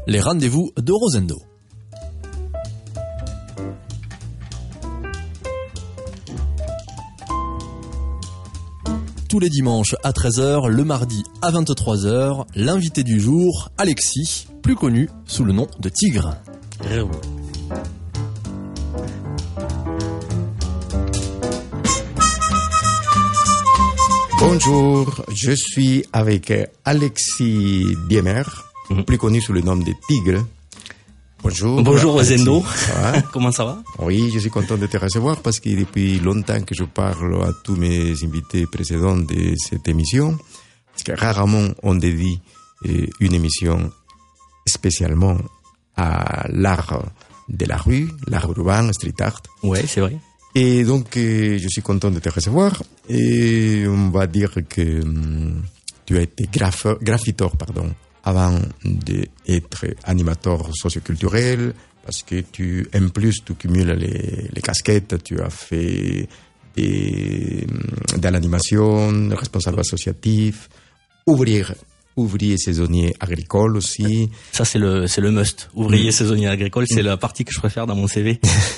les rendez-vous de Rosendo. Tous les dimanches à 13h, le mardi à 23h, l'invité du jour, Alexis, plus connu sous le nom de Tigre. Bonjour, je suis avec Alexis Diemer, plus connu sous le nom de Tigre. Bonjour. Bonjour Rosendo. Ça va? Comment ça va? Oui, je suis content de te recevoir parce que depuis longtemps que je parle à tous mes invités précédents de cette émission. Parce que rarement on dédie une émission spécialement à l'art de la rue, l'art urbain, street art. Ouais, c'est vrai. Et donc, je suis content de te recevoir. Et on va dire que tu as été graffiteur, avant d'être animateur socioculturel, parce que en plus, tu cumules les casquettes, tu as fait de l'animation, responsable associatif, ouvrier saisonnier agricole aussi. Ça, c'est le must. Ouvrier saisonnier agricole, c'est la partie que je préfère dans mon CV.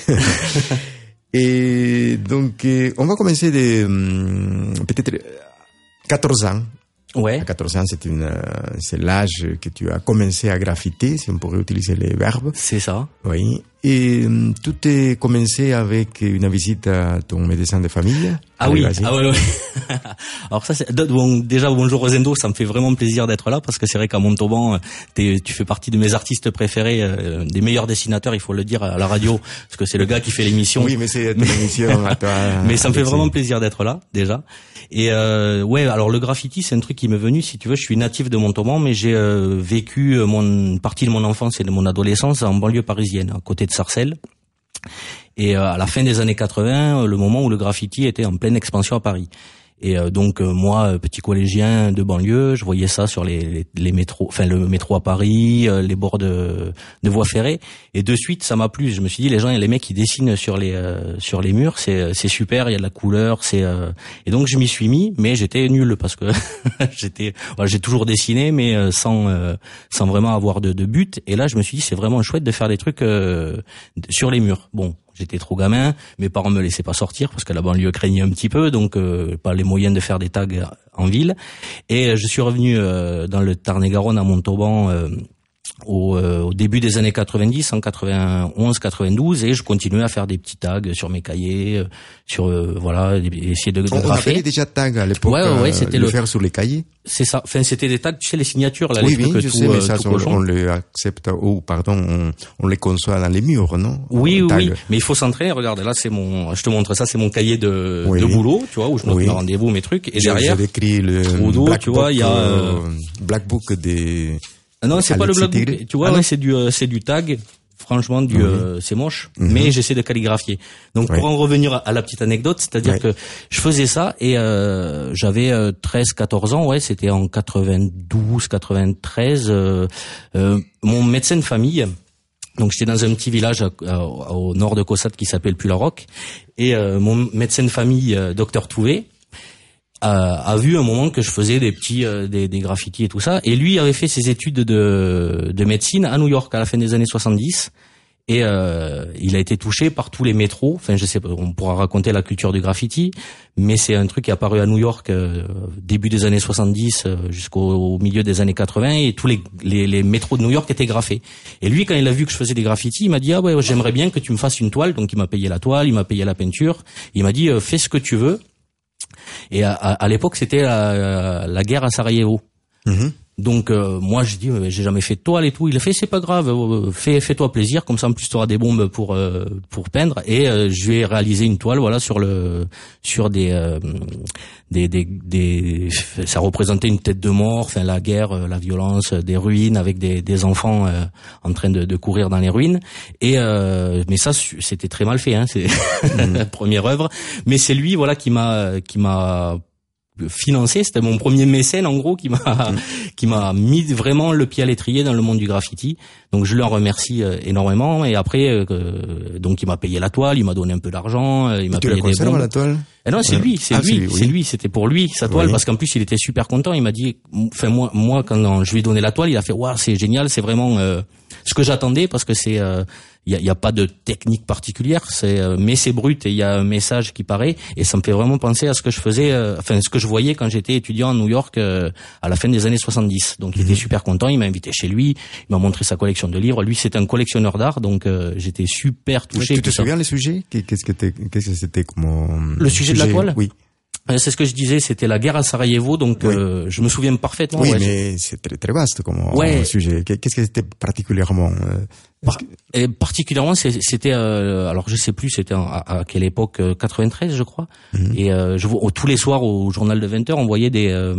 Et donc, on va commencer peut-être 14 ans. Ouais. À 14 ans, c'est l'âge que tu as commencé à graffiter, si on pourrait utiliser les verbes. C'est ça. Oui. Et tout est commencé avec une visite à ton médecin de famille. Ah oui. Ah ouais. Alors ça, déjà bonjour Rosendo, ça me fait vraiment plaisir d'être là parce que c'est vrai qu'à Montauban, tu fais partie de mes artistes préférés, des meilleurs dessinateurs, il faut le dire à la radio, parce que c'est le gars qui fait l'émission. Oui, mais c'est ton émission à toi. Mais ça me fait vraiment plaisir d'être là, déjà. Et ouais, alors le graffiti, c'est un truc qui m'est venu, si tu veux, je suis natif de Montauban, mais j'ai vécu une partie de mon enfance et de mon adolescence en banlieue parisienne, à côté de Sarcelles. Et à la fin des années 80, le moment où le graffiti était en pleine expansion à Paris. Et donc moi, petit collégien de banlieue, je voyais ça sur les métros, enfin le métro à Paris, les bords de voies ferrées. Et de suite, ça m'a plu. Je me suis dit, les mecs qui dessinent sur les murs, c'est super. Il y a de la couleur. Et donc je m'y suis mis, mais j'étais nul parce que j'ai toujours dessiné, mais sans vraiment avoir de but. Et là, je me suis dit, c'est vraiment chouette de faire des trucs sur les murs. Bon. J'étais trop gamin, mes parents me laissaient pas sortir parce que la banlieue craignait un petit peu, donc pas les moyens de faire des tags en ville. Et je suis revenu dans le Tarn-et-Garonne à Montauban au début des années 90, en 91, 92, et je continuais à faire des petits tags sur mes cahiers, voilà, essayer de graffer. On appelait déjà tag à l'époque. Ouais, c'était le faire sur les cahiers. C'est ça. Enfin, c'était des tags, tu sais, les signatures, là. Oui, je sais, mais ça, on les accepte, on les conçoit dans les murs, non? Oui. Mais il faut s'entraîner. Regarde, là, je te montre ça, c'est mon cahier de boulot, tu vois, où je note mes rendez-vous, mes trucs. Et derrière, j'ai écrit le tu vois, il y a, Black Book des... Ah non, c'est pas le Black Book. Tu vois, ouais, c'est du tag. Franchement, c'est moche, mais j'essaie de calligraphier. Donc, pour en revenir à la petite anecdote, c'est-à-dire que je faisais ça et j'avais 13-14 ans, ouais, c'était en 92-93. Mon médecin de famille, donc j'étais dans un petit village au nord de Caussade qui s'appelle Pularoc, et mon médecin de famille, docteur Touvet, a vu un moment que je faisais des petits des graffitis et tout ça, et lui avait fait ses études de médecine à New York à la fin des années 70, et il a été touché par tous les métros. Enfin, je sais pas, on pourra raconter la culture du graffiti, mais c'est un truc qui est apparu à New York début des années 70 jusqu'au milieu des années 80, et tous les métros de New York étaient graffés. Et lui, quand il a vu que je faisais des graffitis, il m'a dit ah ouais, j'aimerais bien que tu me fasses une toile. Donc il m'a payé la toile, il m'a payé la peinture, il m'a dit fais ce que tu veux. Et à l'époque, c'était la guerre à Sarajevo. Donc moi je dis j'ai jamais fait de toile et tout. Il a fait c'est pas grave, fais-toi plaisir, comme ça en plus tu auras des bombes pour peindre. Et je vais réaliser une toile, voilà, sur des ça représentait une tête de mort, enfin la guerre, la violence, des ruines avec des enfants en train de courir dans les ruines. Et mais ça c'était très mal fait, hein, c'est la première œuvre. Mais c'est lui, voilà, qui m'a financé, c'était mon premier mécène en gros qui m'a mis vraiment le pied à l'étrier dans le monde du graffiti. Donc je le remercie énormément. Et après donc il m'a payé la toile, il m'a donné un peu d'argent, il m'a payé des bombes. La toile? Eh non, c'est lui, c'était pour lui, sa toile, oui. parce qu'en plus il était super content, il m'a dit, enfin moi quand je lui ai donné la toile, il a fait, waouh, c'est génial, c'est vraiment ce que j'attendais, parce que c'est, il y a pas de technique particulière, mais c'est brut et il y a un message qui paraît, et ça me fait vraiment penser à ce que je faisais, ce que je voyais quand j'étais étudiant à New York à la fin des années 70. Donc il était super content, il m'a invité chez lui, il m'a montré sa collection de livres. Lui, c'est un collectionneur d'art, donc j'étais super touché. Tu te souviens les sujets? Qu'est-ce que c'était comme le sujet de la toile? Oui. C'est ce que je disais, c'était la guerre à Sarajevo, donc oui. Je me souviens parfaitement. Oui, mais c'est très très vaste comme sujet. Qu'est-ce que c'était particulièrement Et particulièrement, c'était alors je sais plus, c'était à quelle époque, 93 je crois. Et tous les soirs au journal de 20h, on voyait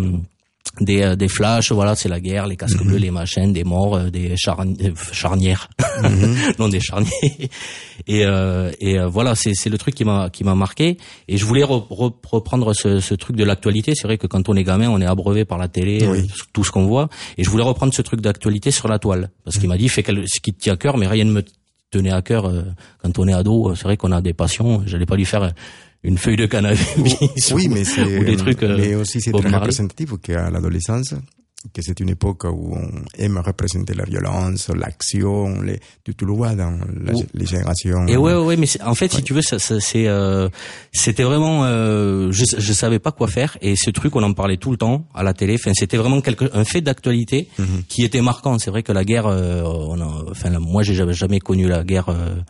des flashs, voilà, c'est la guerre, les casques bleus, les machins, des morts, des charnières, non des charniers. Et voilà, c'est le truc qui m'a marqué. Et je voulais reprendre ce truc de l'actualité. C'est vrai que quand on est gamin, on est abreuvé par la télé, oui. Tout ce qu'on voit. Et je voulais reprendre ce truc d'actualité sur la toile, parce qu'il m'a dit fais ce qui te tient à cœur, mais rien ne me tenait à cœur quand on est ado. C'est vrai qu'on a des passions. J'allais pas lui faire une feuille de cannabis oui, mais c'est, ou des trucs. Mais aussi c'est très représentatif qu'à l'adolescence, que c'est une époque où on aime représenter la violence, l'action, tu le vois dans les générations. Et ouais, mais en fait, si tu veux, c'était vraiment, je savais pas quoi faire, et ce truc, on en parlait tout le temps à la télé. Enfin, c'était vraiment un fait d'actualité qui était marquant. C'est vrai que la guerre, moi, j'ai jamais connu la guerre.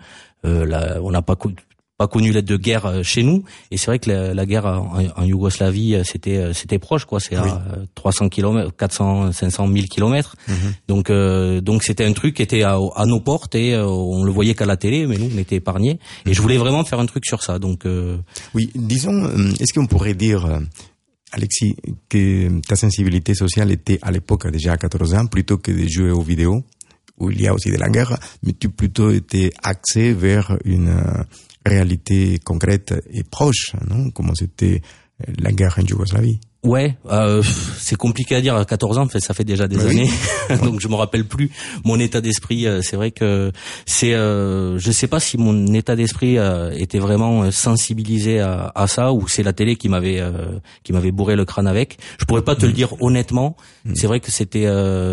On n'a pas connu l'aide de guerre chez nous, et c'est vrai que la guerre en Yougoslavie c'était proche, quoi. C'est à 300 km, 400, 500, 1000 kilomètres. Donc c'était un truc qui était à nos portes, et on le voyait qu'à la télé, mais nous on était épargnés. Et je voulais vraiment faire un truc sur ça. Donc oui, disons, est-ce qu'on pourrait dire, Alexis, que ta sensibilité sociale était à l'époque déjà à 14 ans, plutôt que de jouer aux vidéos où il y a aussi de la guerre, mais tu plutôt étais axé vers une réalité concrète et proche, non? Comment c'était la guerre en Yougoslavie? Ouais, c'est compliqué à dire. À 14 ans, ça fait déjà des années, donc je me rappelle plus mon état d'esprit. C'est vrai que je sais pas si mon état d'esprit était vraiment sensibilisé à ça, ou c'est la télé qui m'avait bourré le crâne avec. Je pourrais pas te le dire honnêtement. C'est vrai que c'était,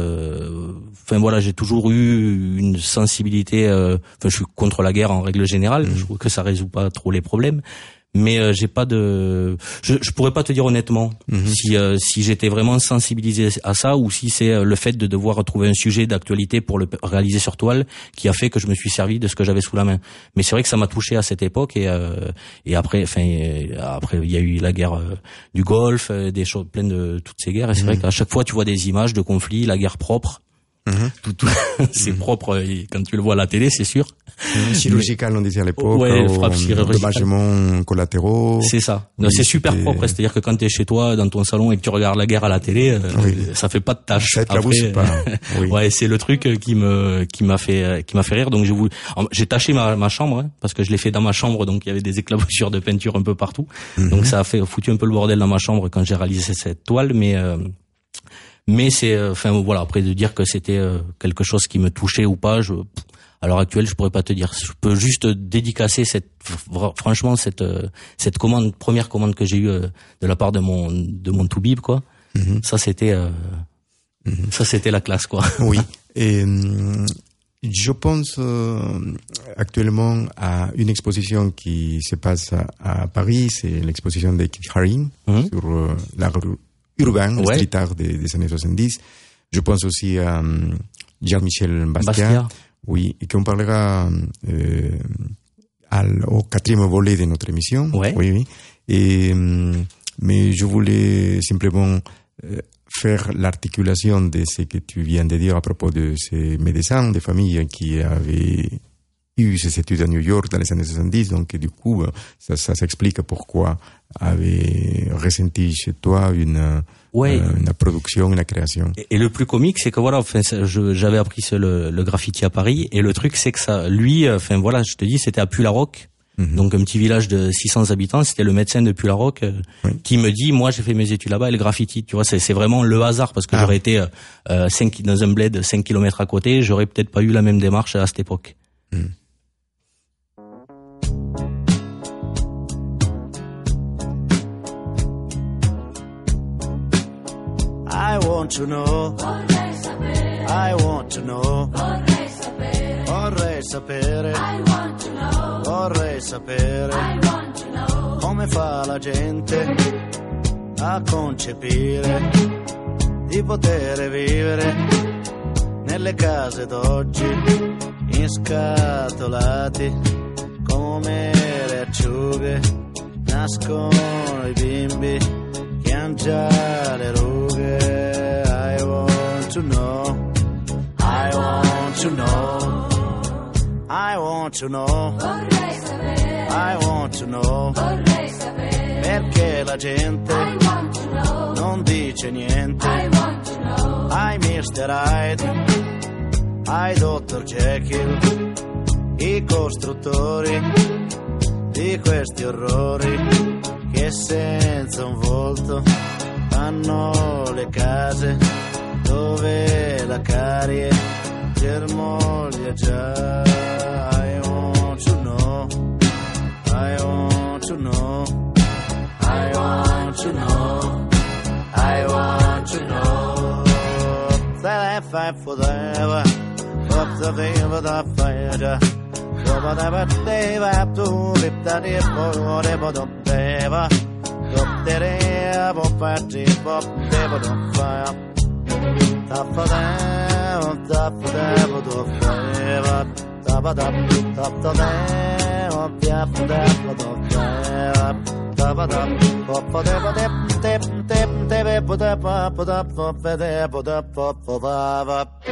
voilà, j'ai toujours eu une sensibilité. Je suis contre la guerre en règle générale. Je trouve que ça résout pas trop les problèmes. Mais j'ai pas de, je pourrais pas te dire honnêtement si j'étais vraiment sensibilisé à ça, ou si c'est le fait de devoir trouver un sujet d'actualité pour le réaliser sur toile qui a fait que je me suis servi de ce que j'avais sous la main. Mais c'est vrai que ça m'a touché à cette époque, et après il y a eu la guerre du Golfe, des choses pleines de toutes ces guerres, et c'est vrai qu'à chaque fois tu vois des images de conflits, la guerre propre. Tout c'est propre, et quand tu le vois à la télé, c'est sûr. Chirurgical, on disait à l'époque. Ouais, frappe chirurgicale. Dommagements collatéraux. C'est ça. Non, c'est super propre. C'est-à-dire que quand t'es chez toi, dans ton salon, et que tu regardes la guerre à la télé, ça fait pas de tâches. Ça t'éclabousse pas. Oui. Ouais, c'est le truc qui m'a fait rire. Donc j'ai taché ma chambre, parce que je l'ai fait dans ma chambre, donc il y avait des éclaboussures de peinture un peu partout. Donc ça a foutu un peu le bordel dans ma chambre quand j'ai réalisé cette toile, mais c'est, voilà, après de dire que c'était quelque chose qui me touchait ou pas, à l'heure actuelle, je pourrais pas te dire. Je peux juste dédicacer franchement cette première commande que j'ai eue de la part de mon toubib, quoi. Ça c'était la classe, quoi. Oui. Et je pense actuellement à une exposition qui se passe à Paris, c'est l'exposition de Keith Haring sur l'art urbain, le street art des années 70. Je pense aussi à Jean-Michel Basquiat. Oui, et qu'on parlera au 4e volet de notre émission. Ouais. Oui. Et mais je voulais simplement faire l'articulation de ce que tu viens de dire à propos de ces médecins de famille qui avaient eu ces études à New York dans les années 70, donc du coup ça s'explique pourquoi avait ressenti chez toi une production, une création. Et le plus comique, c'est que voilà, j'avais appris le graffiti à Paris, et le truc c'est que ça, lui, je te dis, c'était à Pularoc, donc un petit village de 600 habitants. C'était le médecin de Pularoc qui me dit, moi j'ai fait mes études là-bas, et le graffiti, tu vois, c'est vraiment le hasard, parce que j'aurais été dans un bled 5 km à côté, j'aurais peut-être pas eu la même démarche à cette époque. I want to know. Vorrei sapere. I want to know. Vorrei sapere. Vorrei sapere. I want to know. Vorrei sapere. I want to know. Come fa la gente a concepire di poter vivere nelle case d'oggi inscatolati come le acciughe, nascono i bimbi che han già le rughe. I want to know, I want to know, I want to know, Vorrei sapere. I want to know, Vorrei sapere. perché la gente I want to know. non dice niente. I want to know. I Mr. Hyde, I Dr. Jekyll, i costruttori di questi orrori che senza un volto fanno le case dove la carie germoglia già. I want to know, I want to know, I want to know, I want to know. That I fight for forever, up the veil of the fire. But I they have to rip that if or whatever the deva. Up there, up party, up there, on fire. Top of them, top of them, up fire. Top of them, top of them, up there, on fire. Top of them, up of them, tip, tip, tip, put up, put up, up there, put up, up.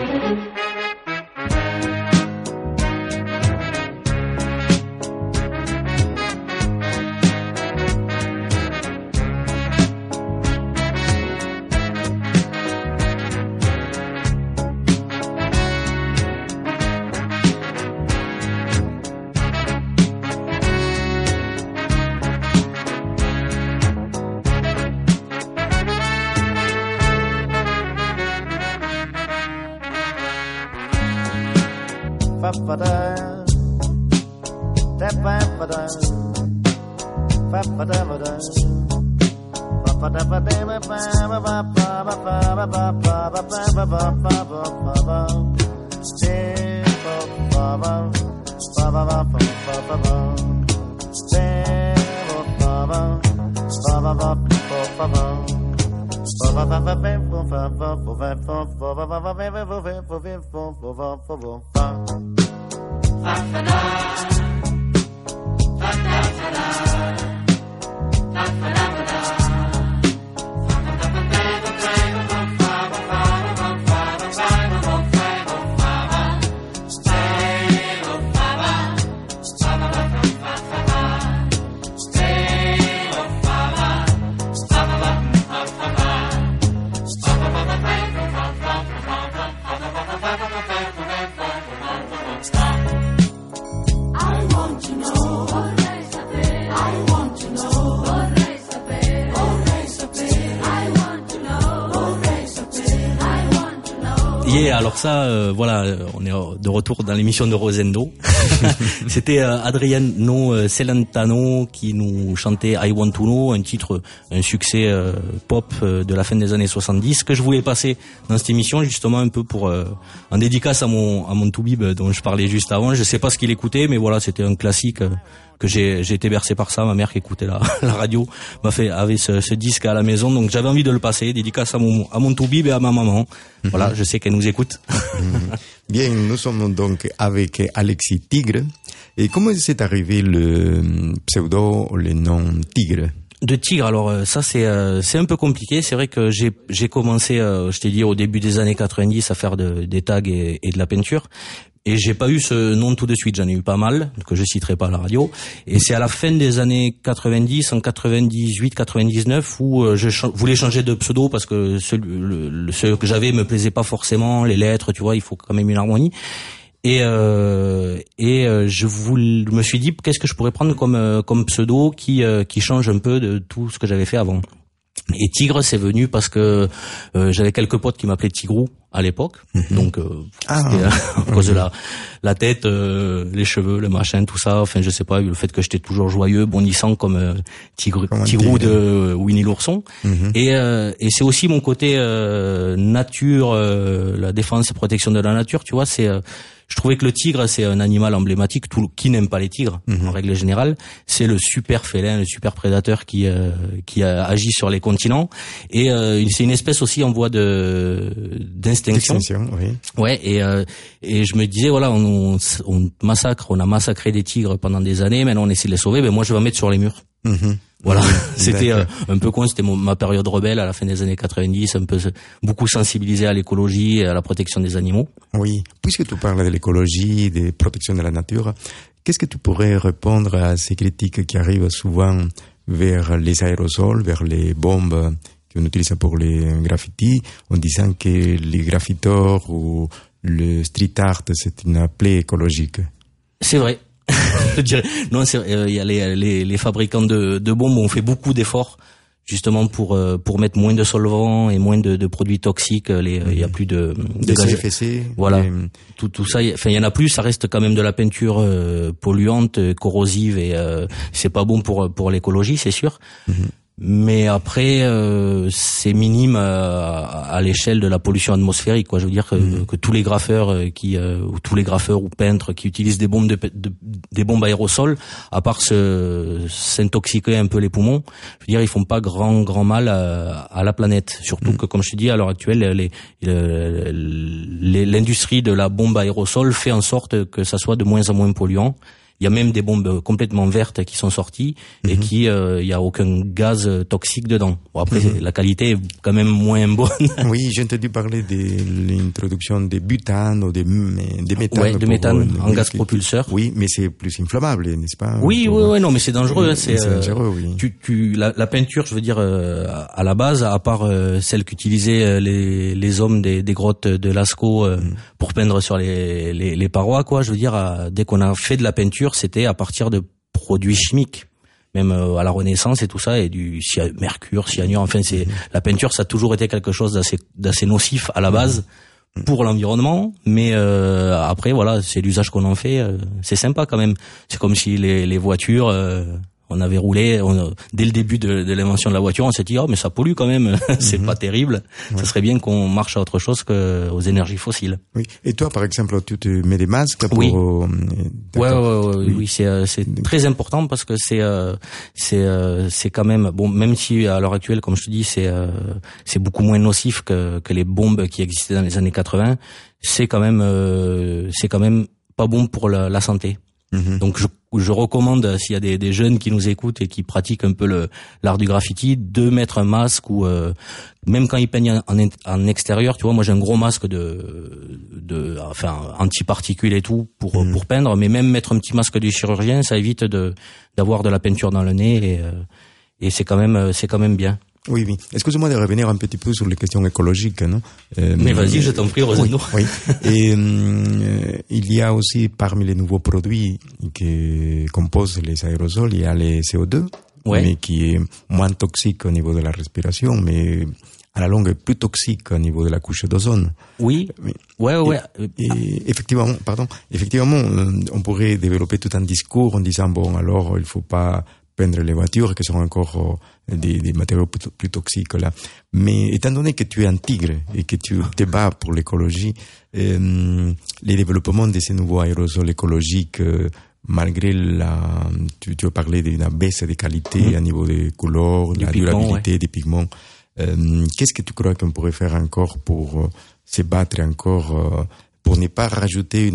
Alors ça, voilà, on est de retour dans l'émission de Rosendo. C'était Adriano Celentano qui nous chantait I Want to Know, un titre, un succès pop de la fin des années 70 que je voulais passer dans cette émission justement un peu pour en dédicace à mon Toubib dont je parlais juste avant. Je sais pas ce qu'il écoutait, mais voilà, c'était un classique que j'ai été bercé par ça. Ma mère qui écoutait la radio avait ce disque à la maison, donc j'avais envie de le passer. Dédicace à mon Toubib et à ma maman. Voilà, je sais qu'elle nous écoute. Bien, nous sommes donc avec Alexis Tigre. Et comment c'est arrivé le pseudo, le nom Tigre? De Tigre, alors ça c'est un peu compliqué. C'est vrai que j'ai commencé, je t'ai dit au début des années 90 à faire des tags et de la peinture. Et j'ai pas eu ce nom tout de suite, j'en ai eu pas mal, que je citerai pas à la radio. Et c'est à la fin des années 90, en 98, 99, où je voulais changer de pseudo parce que ce que j'avais me plaisait pas forcément, les lettres, tu vois, il faut quand même une harmonie. Et je me suis dit, qu'est-ce que je pourrais prendre comme pseudo qui change un peu de tout ce que j'avais fait avant. Et tigre, c'est venu parce que j'avais quelques potes qui m'appelaient Tigrou à l'époque, donc c'était à cause de la tête, les cheveux, le machin, tout ça. Enfin, je sais pas, le fait que j'étais toujours joyeux, bondissant comme Tigrou de Winnie l'ourson. Et c'est aussi mon côté nature, la défense et protection de la nature. Tu vois, c'est je trouvais que le tigre, c'est un animal emblématique. Qui n'aime pas les tigres, en règle générale, c'est le super félin, le super prédateur qui agit sur les continents. Et c'est une espèce aussi en voie d'extinction. Oui. Ouais. Et je me disais, voilà, on a massacré des tigres pendant des années. Maintenant, on essaie de les sauver. Mais moi, je vais en mettre sur les murs. Voilà, c'était un peu con, c'était ma période rebelle à la fin des années 90, un peu beaucoup sensibilisé à l'écologie et à la protection des animaux. Oui, puisque tu parles de l'écologie, de protection de la nature, qu'est-ce que tu pourrais répondre à ces critiques qui arrivent souvent vers les aérosols, vers les bombes qu'on utilise pour les graffitis, en disant que les graffiteurs ou le street art, c'est une plaie écologique? C'est vrai. Je dirais, non, il y a les fabricants de bombes ont fait beaucoup d'efforts justement pour mettre moins de solvants et moins de produits toxiques. Il y a plus de gaz à effet de serre. Voilà, tout ça. Enfin, il y en a plus. Ça reste quand même de la peinture polluante, corrosive et c'est pas bon pour l'écologie, c'est sûr. Mais après, c'est minime à l'échelle de la pollution atmosphérique, quoi. Je veux dire que tous les graffeurs ou tous les graffeurs ou peintres qui utilisent des bombes des bombes aérosols, à part s'intoxiquer un peu les poumons, je veux dire, ils font pas grand mal à la planète. Surtout que, comme je te dis, à l'heure actuelle, l'industrie de la bombe aérosol fait en sorte que ça soit de moins en moins polluant. Il y a même des bombes complètement vertes qui sont sorties et qui, il y a aucun gaz toxique dedans. Bon, après, la qualité est quand même moins bonne. Oui, j'ai entendu parler de l'introduction des butanes ou des méthanes. Ouais, de méthane en gaz propulseur. Oui, mais c'est plus inflammable, n'est-ce pas? Oui, non, mais c'est dangereux. C'est dangereux, oui. La peinture, je veux dire, à la base, à part celle qu'utilisaient les hommes des grottes de Lascaux pour peindre sur les parois, quoi. Je veux dire, dès qu'on a fait de la peinture, c'était à partir de produits chimiques, même à la Renaissance et tout ça, et du mercure, cyanure. Enfin, la peinture, ça a toujours été quelque chose d'assez nocif à la base pour l'environnement, mais après, voilà, c'est l'usage qu'on en fait. C'est sympa quand même. C'est comme si les voitures. On avait roulé, dès le début de l'invention de la voiture, on s'est dit, oh, mais ça pollue quand même, c'est pas terrible. Ouais. Ça serait bien qu'on marche à autre chose qu'aux énergies fossiles. Oui. Et toi, par exemple, tu te mets des masques pour... Oui. Oui, c'est très important parce que c'est quand même, bon, même si à l'heure actuelle, comme je te dis, c'est beaucoup moins nocif que les bombes qui existaient dans les années 80, c'est quand même pas bon pour la santé. Donc je recommande, s'il y a des jeunes qui nous écoutent et qui pratiquent un peu l'art du graffiti, de mettre un masque ou même quand ils peignent en extérieur, tu vois, moi j'ai un gros masque anti-particules et tout pour peindre, mais même mettre un petit masque du chirurgien, ça évite d'avoir de la peinture dans le nez et c'est quand même bien. Oui. Excuse-moi de revenir un petit peu sur les questions écologiques, non? Mais vas-y, je t'en prie, Rosendo. Oui. Et il y a aussi parmi les nouveaux produits qui composent les aérosols, il y a les CO2, mais qui est moins toxique au niveau de la respiration, mais à la longue plus toxique au niveau de la couche d'ozone. Oui. Ouais. Et effectivement, on pourrait développer tout un discours en disant bon, alors il faut pas peindre les voitures qui sont encore des matériaux plus toxiques là. Mais étant donné que tu es un tigre et que tu te bats pour l'écologie, les développements de ces nouveaux aérosols écologiques, malgré tu as parlé d'une baisse de qualité à niveau des couleurs, de la durabilité des pigments, qu'est-ce que tu crois qu'on pourrait faire encore pour se battre encore, pour ne pas rajouter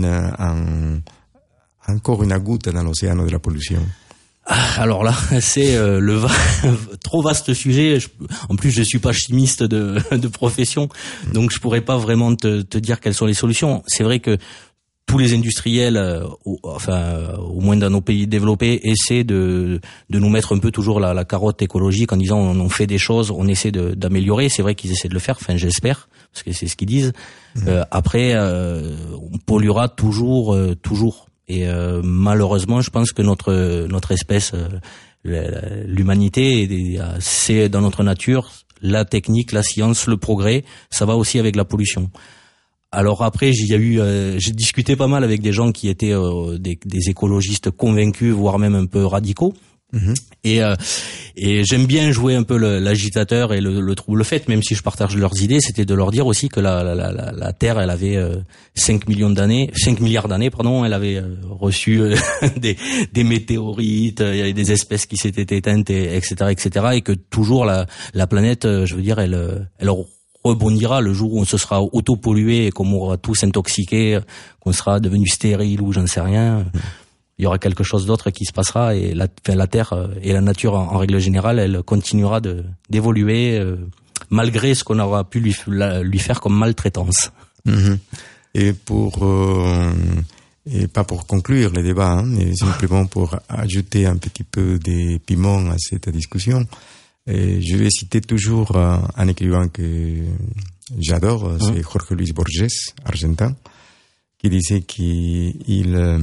encore une goutte dans l'océan de la pollution? Alors là, c'est trop vaste sujet. En plus, je suis pas chimiste de profession, donc je pourrais pas vraiment te dire quelles sont les solutions. C'est vrai que tous les industriels, au moins dans nos pays développés, essaient de nous mettre un peu toujours la carotte écologique en disant on fait des choses, on essaie d'améliorer. C'est vrai qu'ils essaient de le faire. Enfin, j'espère, parce que c'est ce qu'ils disent. Après, on polluera toujours. Et malheureusement, je pense que notre espèce, l'humanité, c'est dans notre nature la technique, la science, le progrès, ça va aussi avec la pollution. Alors après, j'ai discuté pas mal avec des gens qui étaient des écologistes convaincus, voire même un peu radicaux. Et j'aime bien jouer un peu l'agitateur et le fait, même si je partage leurs idées, c'était de leur dire aussi que la Terre, elle avait 5 milliards d'années, elle avait reçu des météorites, il y avait des espèces qui s'étaient éteintes, etc., et que toujours la planète, je veux dire, elle rebondira le jour où on se sera auto-pollué et qu'on aura tous intoxiqué, qu'on sera devenu stérile ou j'en sais rien. Il y aura quelque chose d'autre qui se passera et la Terre et la nature en règle générale, elle continuera d'évoluer malgré ce qu'on aura pu lui faire comme maltraitance. Et pas pour conclure le débat, mais simplement pour ajouter un petit peu des piments à cette discussion. Et je vais citer toujours un écrivain que j'adore, c'est Jorge Luis Borges, argentin, qui disait qu'il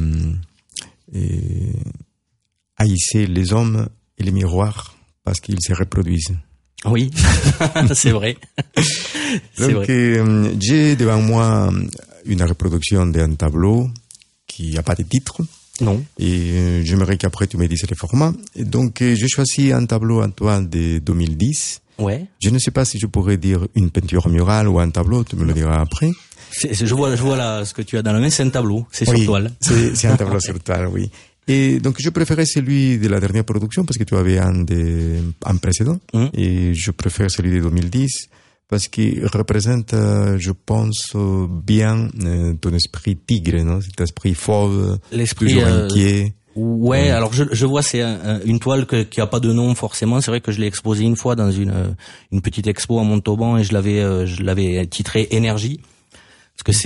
haïssait les hommes et les miroirs parce qu'ils se reproduisent. Oui, c'est vrai. Donc, j'ai devant moi une reproduction d'un tableau qui n'a pas de titre. Non. Et j'aimerais qu'après tu me dises le format. Et donc, j'ai choisi un tableau en toile de 2010. Ouais. Je ne sais pas si je pourrais dire une peinture murale ou un tableau, tu me le diras après. Je vois là ce que tu as dans la main, c'est un tableau, c'est sur toile. C'est un tableau sur toile, oui. Et donc je préférais celui de la dernière production parce que tu avais un précédent. Et je préfère celui de 2010 parce qu'il représente, je pense, bien ton esprit tigre, non? Cet esprit fauve, toujours inquiet. Ouais, alors je vois, c'est une toile qui a pas de nom forcément. C'est vrai que je l'ai exposée une fois dans une petite expo à Montauban et je l'avais titré Énergie. Parce que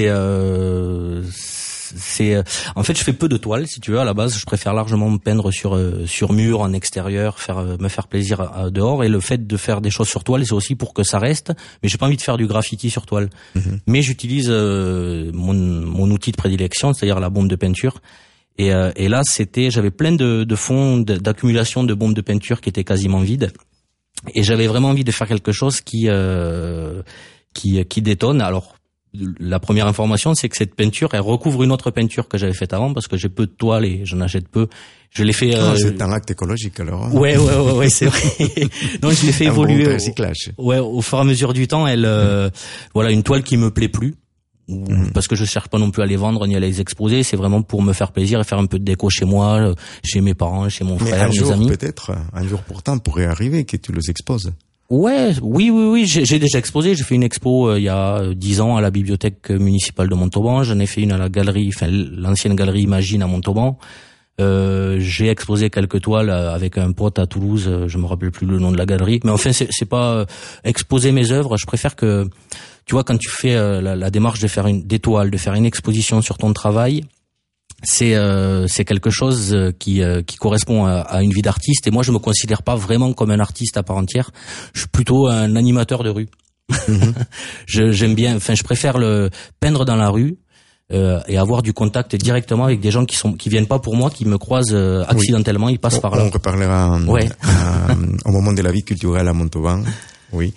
c'est en fait je fais peu de toiles si tu veux à la base, je préfère largement me peindre sur mur en extérieur, me faire plaisir dehors, et le fait de faire des choses sur toile c'est aussi pour que ça reste, mais j'ai pas envie de faire du graffiti sur toile. Mais j'utilise mon outil de prédilection, c'est-à-dire la bombe de peinture. Et là j'avais plein de fonds d'accumulation de bombes de peinture qui étaient quasiment vides, et j'avais vraiment envie de faire quelque chose qui détonne. Alors la première information, c'est que cette peinture, elle recouvre une autre peinture que j'avais faite avant, parce que j'ai peu de toiles et j'en achète peu. Je l'ai fait. C'est un acte écologique alors. Ouais, c'est vrai. Donc je l'ai fait évoluer. Bon recyclage. Au fur et à mesure du temps, voilà, une toile qui me plaît plus. Parce que je cherche pas non plus à les vendre ni à les exposer, c'est vraiment pour me faire plaisir et faire un peu de déco chez moi, chez mes parents, chez mon frère, mes amis. Peut-être un jour pourtant pourrait arriver que tu les exposes. Ouais, oui, j'ai déjà exposé. J'ai fait une expo il y a 10 ans à la bibliothèque municipale de Montauban. J'en ai fait une à la galerie, l'ancienne galerie Imagine à Montauban. J'ai exposé quelques toiles avec un pote à Toulouse. Je me rappelle plus le nom de la galerie, mais enfin c'est pas exposer mes œuvres. Je préfère que, tu vois, quand tu fais la démarche de faire des toiles, de faire une exposition sur ton travail, c'est quelque chose qui correspond à une vie d'artiste, et moi je me considère pas vraiment comme un artiste à part entière. Je suis plutôt un animateur de rue. J'aime bien, je préfère le peindre dans la rue et avoir du contact directement avec des gens qui viennent pas pour moi, qui me croisent accidentellement, ils passent par là. On reparlera au moment de la vie culturelle à Montauban. Oui.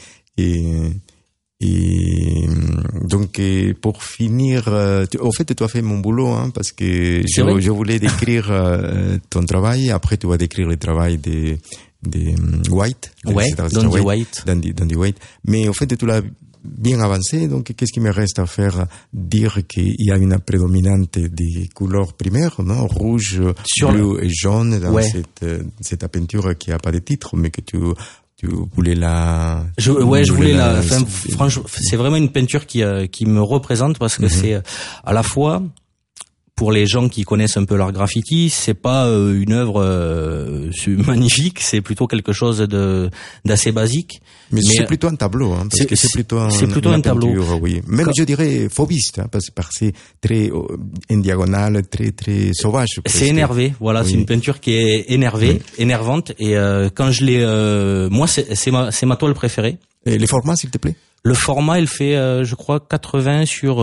Et donc pour finir, au fait tu as fait mon boulot, parce que je voulais décrire ton travail. Après tu vas décrire le travail de White, Dandy White. Mais au fait tu l'as bien avancé. Donc qu'est-ce qui me reste à faire? Dire qu'il y a une prédominante des couleurs primaires, non, rouge, bleu et jaune dans cette peinture qui a pas de titre, mais que tu voulais je voulais franchement, c'est vraiment une peinture qui me représente, parce que c'est à la fois, pour les gens qui connaissent un peu l'art graffiti, c'est pas une œuvre magnifique, c'est plutôt quelque chose d'assez basique. Mais c'est plutôt un tableau, parce que c'est plutôt un tableau. Oui. Même je dirais fauviste, parce que c'est très en diagonale, très très sauvage. C'est énervé, voilà, c'est une peinture qui est énervante, et quand je l'ai, moi c'est ma toile préférée. Et les formats, s'il te plaît? Le format, il fait, je crois, 80 sur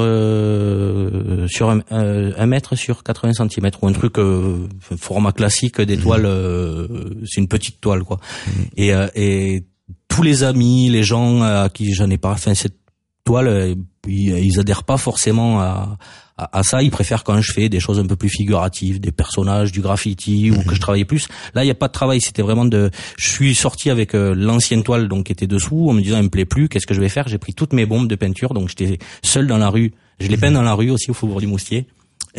1 mètre sur 80 cm, ou un truc, format classique des toiles, c'est une petite toile, quoi. Et tous les amis, les gens à qui j'en ai pas, enfin cette toile, ils adhèrent pas forcément à ça. Ils préfèrent quand je fais des choses un peu plus figuratives, des personnages, du graffiti, ou que je travaillais plus. Là, il y a pas de travail. C'était vraiment je suis sorti avec l'ancienne toile donc qui était dessous, en me disant, elle me plaît plus. Qu'est-ce que je vais faire? J'ai pris toutes mes bombes de peinture, donc j'étais seul dans la rue. Je les peins dans la rue aussi au Faubourg du Moustier.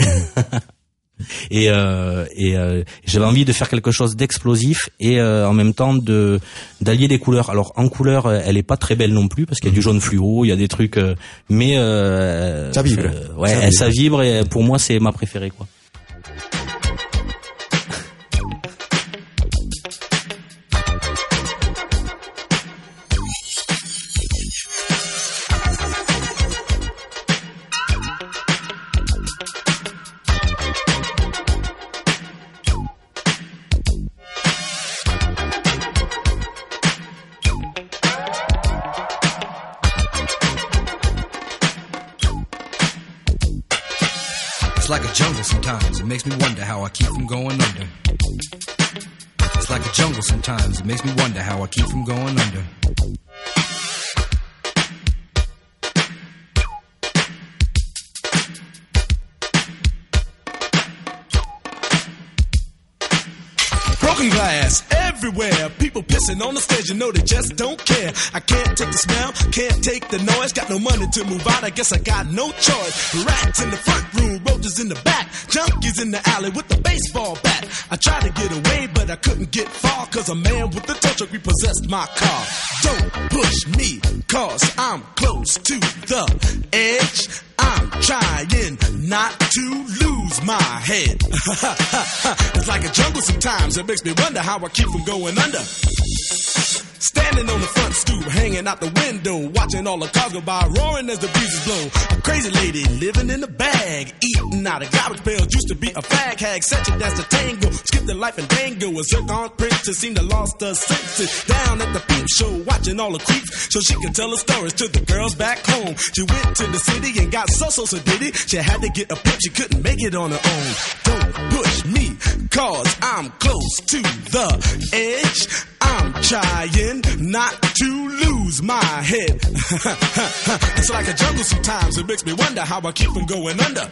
Et j'avais envie de faire quelque chose d'explosif et en même temps d'allier des couleurs. Alors en couleur, elle est pas très belle non plus parce qu'il y a du jaune fluo, il y a des trucs, mais ça vibre. Ça vibre et pour moi c'est ma préférée quoi. It's like a jungle sometimes, it makes me wonder how I keep from going under. It's like a jungle sometimes, it makes me wonder how I keep from going under. Broken glass everywhere, people pissing on the stage, you know they just don't care. I can't take the smell, can't take the noise, got no money to move out, I guess I got no choice. Rats in the front room, roaches in the back, junkies in the alley with the baseball bat. I tried to get away, but I couldn't get far, cause a man with a tow truck repossessed my car. Don't push me, cause I'm close to the edge. I'm trying not to lose my head. It's like a jungle sometimes, it makes me wonder how I keep from going under. Standing on the front stoop, hanging out the window, watching all the cars go by, roaring as the breezes blow. A crazy lady living in a bag, eating out of garbage pails, used to be a fag hag, such a dance to tango, skip the life and dango. A zircon princess seemed to lost her senses, down at the peep show, watching all the creeps, so she could tell her stories to the girls back home. She went to the city and got so did it. She had to get a pimp, she couldn't make it on her own. Don't push me, cause I'm close to the edge. I'm trying not to lose my head. It's like a jungle sometimes, it makes me wonder how I keep from going under.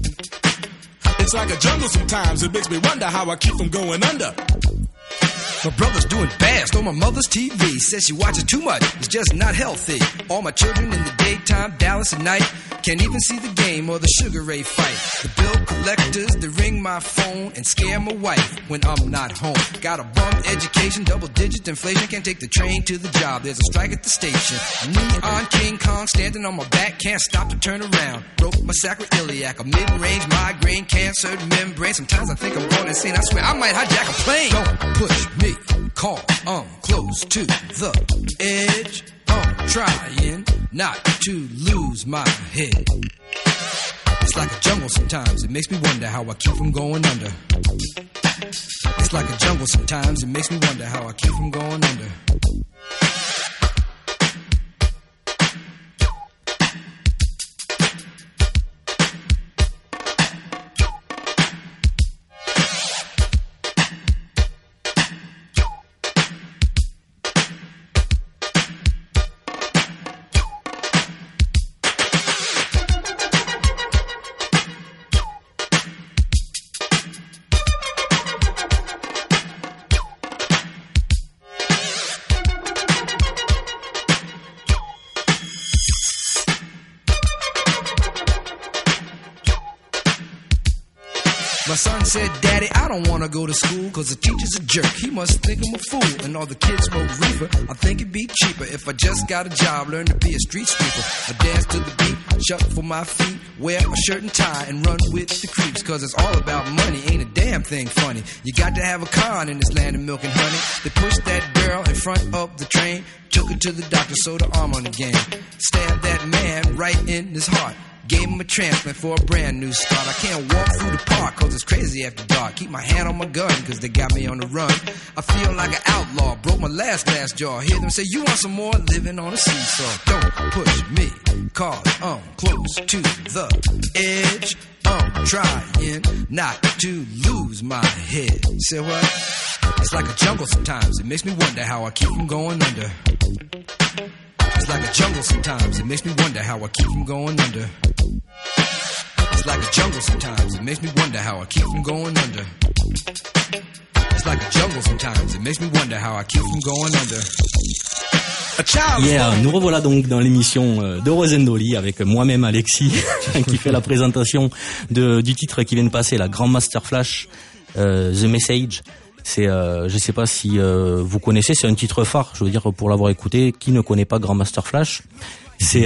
It's like a jungle sometimes, it makes me wonder how I keep from going under. My brother's doing bad, stole my mother's TV. Says she watches too much, it's just not healthy. All my children in the daytime, Dallas at night. Can't even see the game or the Sugar Ray fight. The bill collectors, they ring my phone and scare my wife when I'm not home. Got a bum education, double-digit inflation. Can't take the train to the job, there's a strike at the station. Neon King Kong standing on my back, can't stop to turn around. Broke my sacroiliac, a mid-range migraine, cancer membrane. Sometimes I think I'm going insane, I swear I might hijack a plane. Don't push me, cause I'm close to the edge. I'm trying not to lose my head. It's like a jungle sometimes, it makes me wonder how I keep from going under. It's like a jungle sometimes, it makes me wonder how I keep from going under. My son said, Daddy, I don't want to go to school cause the teacher's a jerk. He must think I'm a fool and all the kids smoke reefer. I think it'd be cheaper if I just got a job, learn to be a street sweeper. I dance to the beat, shuffle my feet, wear a shirt and tie and run with the creeps. Cause it's all about money, ain't a damn thing funny. You got to have a con in this land of milk and honey. They pushed that girl in front of the train, took her to the doctor, sewed her arm on the game. Stabbed that man right in his heart. Gave him a transplant for a brand new start. I can't walk through the park cause it's crazy after dark. Keep my hand on my gun cause they got me on the run. I feel like an outlaw, broke my last glass jaw. Hear them say, you want some more? Living on a seesaw. Don't push me cause I'm close to the edge. I'm trying not to lose my head. Say what? It's like a jungle sometimes, it makes me wonder how I keep from going under. It's like a jungle sometimes, it makes me wonder how I keep from going under. It's like a jungle sometimes, it makes me wonder how I keep from going under. It's like a jungle sometimes, it makes me wonder how I keep from going under. A child. Yeah, nous revoilà donc dans l'émission de Rosendoli avec moi-même Alexis qui fait la présentation du titre qui vient de passer, la Grandmaster Flash, The Message. C'est, je sais pas si vous connaissez, c'est un titre phare. Je veux dire, pour l'avoir écouté, qui ne connaît pas Grandmaster Flash? C'est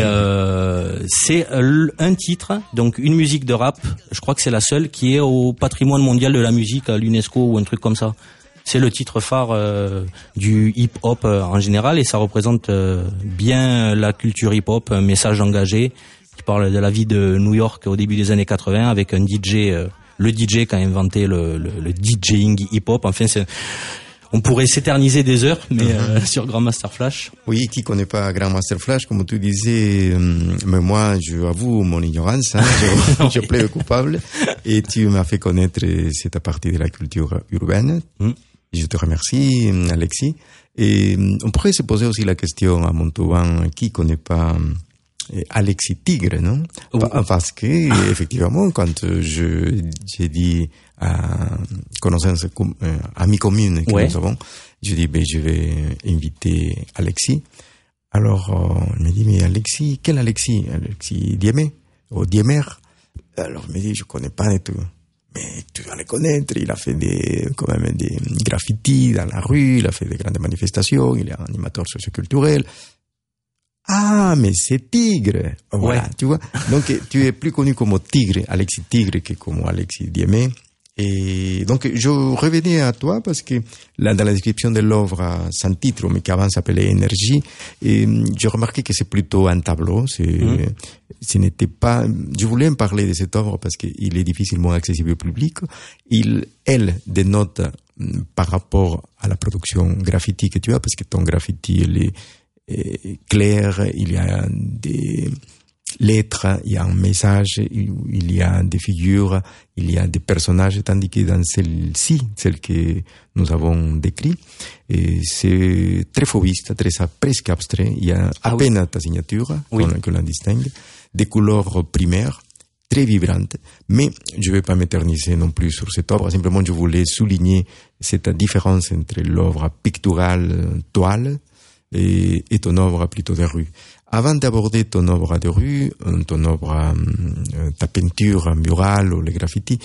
un titre, donc une musique de rap. Je crois que c'est la seule qui est au patrimoine mondial de la musique à l'UNESCO ou un truc comme ça. C'est le titre phare du hip-hop en général et ça représente bien la culture hip-hop, un message engagé qui parle de la vie de New York au début des années 80 avec un DJ, le DJ qui a inventé le DJing hip-hop. Enfin, on pourrait s'éterniser des heures, mais sur Grandmaster Flash. Oui, qui connaît pas Grandmaster Flash, comme tu disais, mais moi, je avoue mon ignorance, hein, je plaide coupable, et tu m'as fait connaître cette partie de la culture urbaine. Je te remercie, Alexis. Et on pourrait se poser aussi la question à Montauban, qui connaît pas Alexis Tigre, non? Parce que, effectivement, quand j'ai dit à connaissance, amis communes que nous avons, je dis, je vais inviter Alexis. Alors, il me dit, mais Alexis, quel Alexis? Alexis Diemé? Ou Diemer? Alors, il me dit, je connais pas du tout. Mais tu vas le connaître, il a fait quand même des graffitis dans la rue, il a fait des grandes manifestations, il est animateur socioculturel. Ah, mais c'est Tigre. Voilà, tu vois. Donc, tu es plus connu comme Tigre, Alexis Tigre, que comme Alexis Diemé. Et donc, je revenais à toi parce que là, dans la description de l'œuvre sans titre, mais qui avant s'appelait Énergie, et j'ai remarqué que c'est plutôt un tableau. Ce n'était pas, je voulais me parler de cette œuvre parce qu'il est difficilement accessible au public. Elle dénote par rapport à la production graffiti que tu as, parce que ton graffiti, il est clair, il y a des lettres, il y a un message, il y a des figures, il y a des personnages, tandis que dans celle-ci, celle que nous avons décrite, c'est très fauviste, très presque abstrait, il y a à peine ta signature, que l'on distingue, des couleurs primaires, très vibrantes, mais je ne vais pas m'éterniser non plus sur cette œuvre, simplement je voulais souligner cette différence entre l'œuvre picturale toile et ton œuvre plutôt de rue. Avant d'aborder ton œuvre de rue, ton œuvre, ta peinture murale ou les graffitis,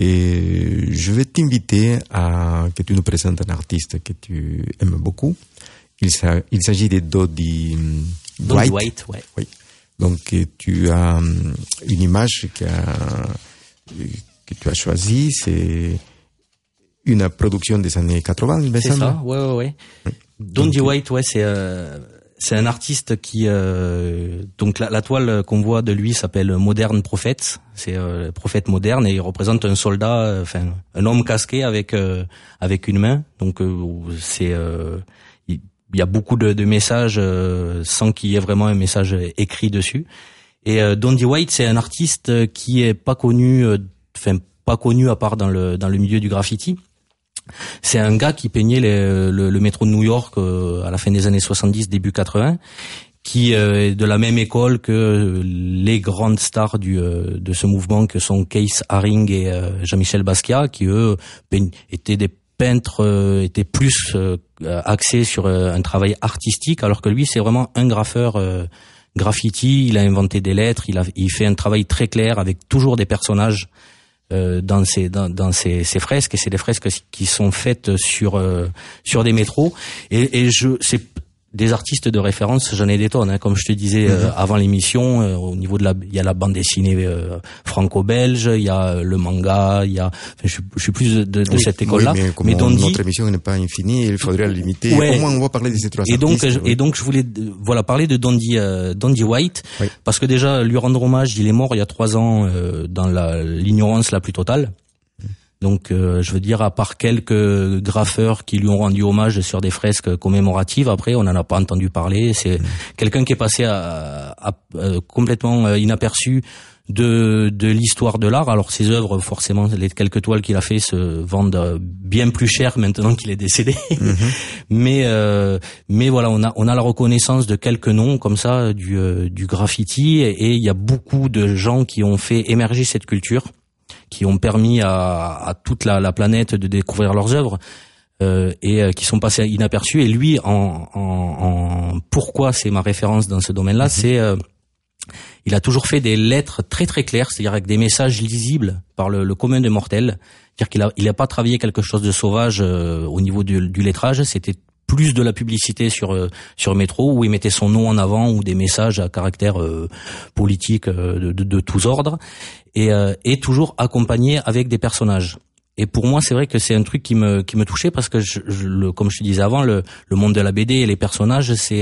je vais t'inviter à que tu nous présentes un artiste que tu aimes beaucoup. Il s'agit de Dodie White. Oui. Donc tu as une image que tu as choisie, c'est une production des années 80, il me semble. C'est ça, ouais. Dodie White, c'est un artiste qui donc la toile qu'on voit de lui s'appelle Modern Prophet, c'est prophète moderne et il représente un soldat, un homme casqué avec une main. Donc il y a beaucoup de messages sans qu'il y ait vraiment un message écrit dessus. Et Dodie White, c'est un artiste qui est pas connu à part dans le milieu du graffiti. C'est un gars qui peignait le métro de New York à la fin des années 70, début 80, qui est de la même école que les grandes stars de ce mouvement que sont Keith Haring et Jean-Michel Basquiat, qui eux étaient des peintres, étaient plus axés sur un travail artistique, alors que lui c'est vraiment un graffeur graffiti. Il a inventé des lettres, il fait un travail très clair avec toujours des personnages dans ces fresques, et c'est des fresques qui sont faites sur des métros et c'est des artistes de référence, j'en ai des tonnes, hein, comme je te disais avant l'émission. Au niveau il y a la bande dessinée franco-belge, il y a le manga, je suis plus de cette école-là. Oui, mais Dodie, notre émission n'est pas infinie, il faudrait la limiter. Au moins, on va parler de ces trois artistes. Et donc, je voulais parler de Dodie White, parce que déjà lui rendre hommage. Il est mort il y a 3 ans dans l'ignorance la plus totale. Donc, je veux dire, à part quelques graffeurs qui lui ont rendu hommage sur des fresques commémoratives, après, on n'en a pas entendu parler. C'est quelqu'un qui est passé complètement inaperçu de l'histoire de l'art. Alors, ses œuvres, forcément, les quelques toiles qu'il a fait se vendent bien plus cher maintenant qu'il est décédé. Mais voilà, on a la reconnaissance de quelques noms comme ça du graffiti, et il y a beaucoup de gens qui ont fait émerger cette culture, qui ont permis à toute la planète de découvrir leurs œuvres, et qui sont passés inaperçus. Et lui, en pourquoi c'est ma référence dans ce domaine-là, c'est il a toujours fait des lettres très très claires, c'est-à-dire avec des messages lisibles par le commun des mortels. C'est-à-dire qu'il a pas travaillé quelque chose de sauvage au niveau du lettrage. C'était plus de la publicité sur Métro, où il mettait son nom en avant, ou des messages à caractère politique de tous ordres, et toujours accompagné avec des personnages. Et pour moi, c'est vrai que c'est un truc qui me touchait, parce que comme je te disais avant, le monde de la BD et les personnages, c'est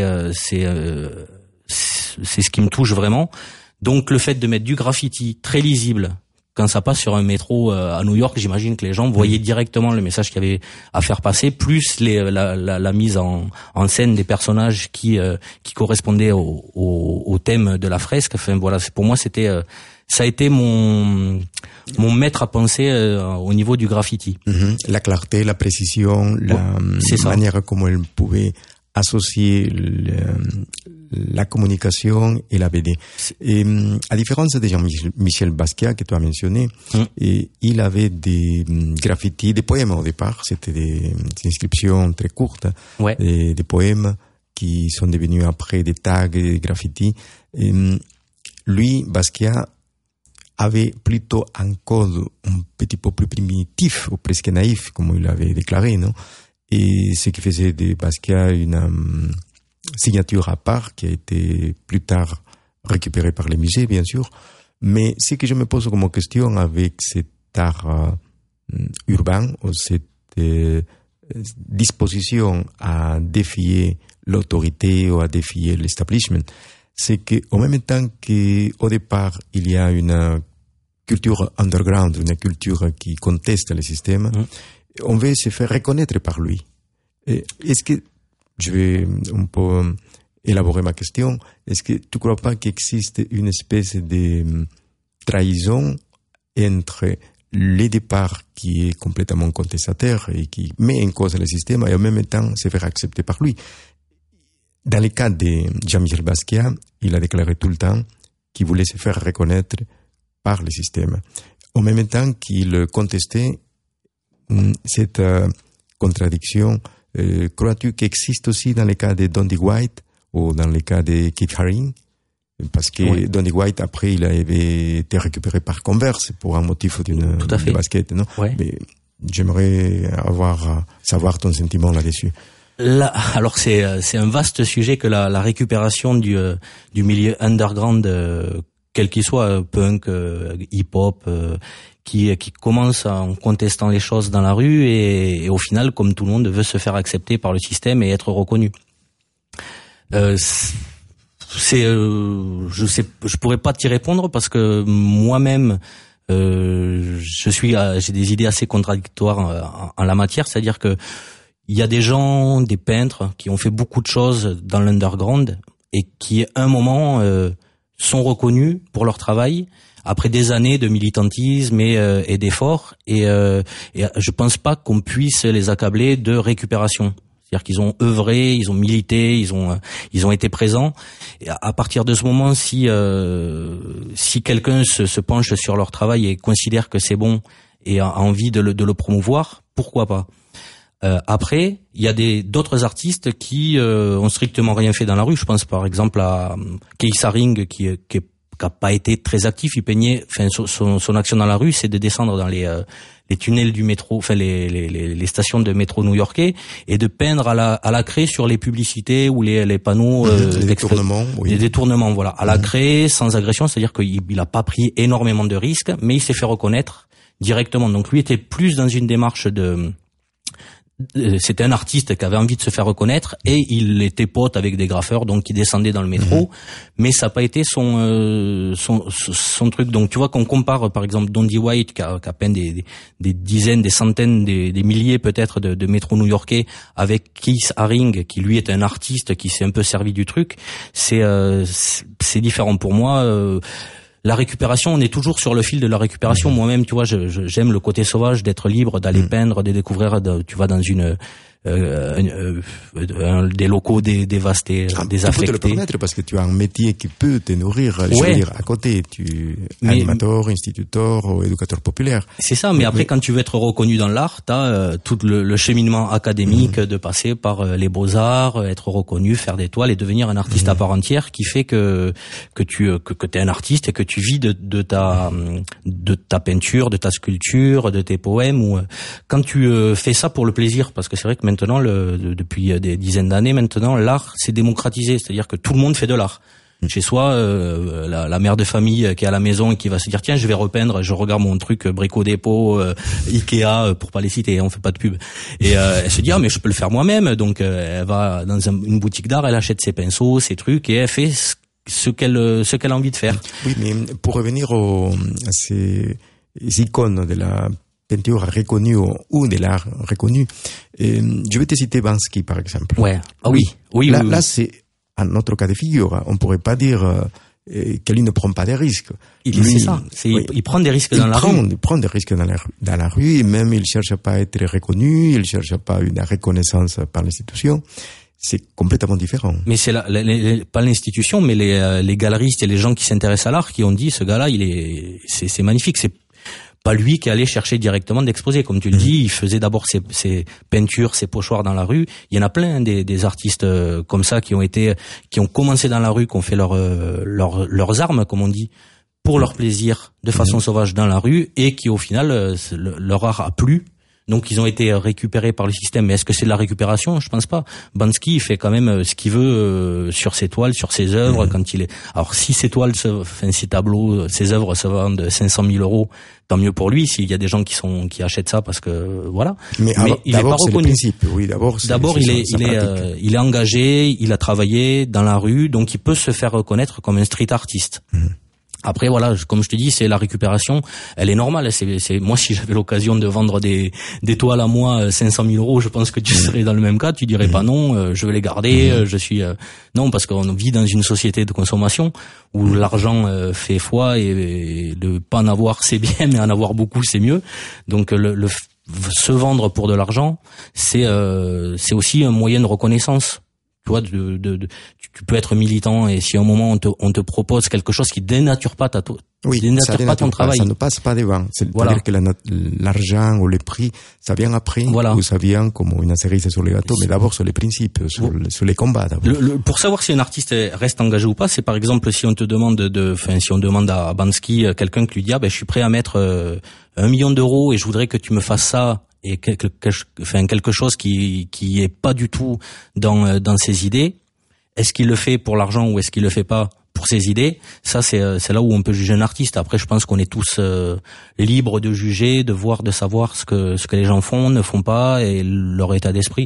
ce qui me touche vraiment. Donc le fait de mettre du graffiti très lisible quand ça passe sur un métro à New York, j'imagine que les gens voyaient directement le message qu'il y avait à faire passer, plus la mise en scène des personnages qui correspondaient au thème de la fresque. Enfin voilà, pour moi c'était ça a été mon maître à penser au niveau du graffiti. La clarté, la précision, la manière comment elle pouvait associer la communication et la BD. Et à différence de Jean-Michel Basquiat que tu as mentionné, et il avait des graffitis, des poèmes au départ. C'était des inscriptions très courtes, des poèmes qui sont devenus après des tags et des graffitis. Et lui, Basquiat, avait plutôt un code un petit peu plus primitif, ou presque naïf, comme il avait déclaré, non? Et ce qui faisait de Basquiat une signature à part, qui a été plus tard récupérée par les musées, bien sûr. Mais ce que je me pose comme question avec cet art urbain, ou cette disposition à défier l'autorité ou à défier l'establishment, c'est qu'au même temps qu'au départ, il y a une culture underground, une culture qui conteste le système, on veut se faire reconnaître par lui. Est-ce que, je vais un peu élaborer ma question, est-ce que tu ne crois pas qu'il existe une espèce de trahison entre le départ qui est complètement contestataire et qui met en cause le système, et en même temps se faire accepter par lui? Dans le cas de Jean-Michel Basquiat, il a déclaré tout le temps qu'il voulait se faire reconnaître par le système. En même temps qu'il contestait cette contradiction, crois-tu qu'il existe aussi dans le cas de Donny White ou dans le cas de Keith Haring? Parce que Donny White, après, il avait été récupéré par Converse pour un motif de basket, non? Mais j'aimerais savoir ton sentiment là-dessus. Là, alors c'est un vaste sujet que la récupération du milieu underground, quel qu'il soit, punk, hip-hop, qui commence en contestant les choses dans la rue, et au final, comme tout le monde, veut se faire accepter par le système et être reconnu. Je pourrais pas t'y répondre, parce que moi-même, j'ai des idées assez contradictoires en la matière, c'est-à-dire que il y a des gens, des peintres, qui ont fait beaucoup de choses dans l'underground et qui, à un moment, sont reconnus pour leur travail après des années de militantisme et d'efforts. Et je pense pas qu'on puisse les accabler de récupération. C'est-à-dire qu'ils ont œuvré, ils ont milité, ils ont été présents. Et à partir de ce moment, si quelqu'un se penche sur leur travail et considère que c'est bon et a envie de le promouvoir, pourquoi pas? Après, il y a d'autres artistes qui ont strictement rien fait dans la rue. Je pense par exemple à Keith Haring, qui a pas été très actif. Il peignait, enfin son action dans la rue, c'est de descendre dans les tunnels du métro, enfin les stations de métro new-yorkais, et de peindre à la craie sur les publicités ou les panneaux les détournements, les détournements, voilà, à la craie, sans agression. C'est-à-dire qu'il a pas pris énormément de risques, mais il s'est fait reconnaître directement. Donc lui était plus dans une démarche c'était un artiste qui avait envie de se faire reconnaître et il était pote avec des graffeurs, donc il descendait dans le métro, mais ça n'a pas été son truc. Donc tu vois qu'on compare par exemple Dondi White qui a peint des dizaines, des centaines, des milliers peut-être de métros new-yorkais, avec Keith Haring qui lui est un artiste qui s'est un peu servi du truc. C'est différent pour moi. La récupération, on est toujours sur le fil de la récupération. Moi-même, tu vois, j'aime le côté sauvage, d'être libre, d'aller peindre, de découvrir, tu vas dans des locaux dévastés, désaffectés. Tu peux te le permettre parce que tu as un métier qui peut te nourrir. Je veux dire, à côté, tu es animateur, instituteur ou éducateur populaire. C'est ça, mais après, quand tu veux être reconnu dans l'art, t'as tout le cheminement académique de passer par les beaux-arts, être reconnu, faire des toiles et devenir un artiste à part entière, qui fait que t'es un artiste et que tu vis de ta peinture, de ta sculpture, de tes poèmes. Ou quand tu fais ça pour le plaisir, parce que c'est vrai que maintenant, depuis des dizaines d'années maintenant, l'art s'est démocratisé, c'est-à-dire que tout le monde fait de l'art. Chez soi, la mère de famille qui est à la maison et qui va se dire tiens, je vais repeindre, je regarde mon truc Brico Dépôt, Ikea, pour pas les citer, on fait pas de pub. Et elle se dit ah mais je peux le faire moi-même, donc elle va dans une boutique d'art, elle achète ses pinceaux, ses trucs et elle fait ce qu'elle a envie de faire. Oui, mais pour revenir à ces icônes de la peinture reconnue ou de l'art reconnu, je vais te citer Banksy par exemple. Ouais. Ah oui. Là c'est un autre cas de figure. On pourrait pas dire que lui ne prend pas des risques. C'est ça. Il prend des risques dans la rue. Il prend des risques dans la rue et même il cherche pas à être reconnu, il cherche pas une reconnaissance par l'institution. C'est complètement différent. Mais c'est pas l'institution, mais les galeristes et les gens qui s'intéressent à l'art qui ont dit ce gars-là, c'est magnifique. C'est pas lui qui allait chercher directement d'exposer, comme tu le dis. Il faisait d'abord ses peintures, ses pochoirs dans la rue. Il y en a plein des artistes comme ça qui ont commencé dans la rue, qui ont fait leurs armes, comme on dit, pour leur plaisir, de façon sauvage dans la rue, et qui au final leur art a plu. Donc ils ont été récupérés par le système. Mais est-ce que c'est de la récupération ? Je pense pas. Banksy, il fait quand même ce qu'il veut sur ses toiles, sur ses œuvres. Quand il est, alors si ses toiles, ses tableaux, ses œuvres se vendent 500 000 €, tant mieux pour lui. S'il y a des gens qui achètent ça parce que voilà. Mais il est pas reconnu. Le principe. Oui, d'abord il est engagé, il a travaillé dans la rue, donc il peut se faire reconnaître comme un street artiste. Après voilà, comme je te dis, c'est la récupération, elle est normale. C'est moi, si j'avais l'occasion de vendre des toiles à moi 500 000 €, je pense que tu serais dans le même cas. Tu dirais pas non, je veux les garder. Je suis non, parce qu'on vit dans une société de consommation où l'argent fait foi et de pas en avoir c'est bien, mais en avoir beaucoup c'est mieux. Donc se vendre pour de l'argent, c'est aussi un moyen de reconnaissance. Tu vois, tu peux être militant et si à un moment on te propose quelque chose qui dénature pas ton travail, ça ne passe pas devant. C'est-à-dire que l'argent ou le prix, ça vient après, ou ça vient comme une cerise sur les gâteaux, mais d'abord sur les principes, sur les combats. Pour savoir si un artiste reste engagé ou pas, c'est par exemple si on te demande si on demande à Banksy, quelqu'un qui lui dit je suis prêt à mettre 1 million d'euros et je voudrais que tu me fasses ça. Et quelque chose qui est pas du tout dans ses idées. Est-ce qu'il le fait pour l'argent ou est-ce qu'il le fait pas pour ses idées? Ça, c'est là où on peut juger un artiste. Après, je pense qu'on est tous libres de juger, de voir, de savoir ce que les gens font, ne font pas et leur état d'esprit.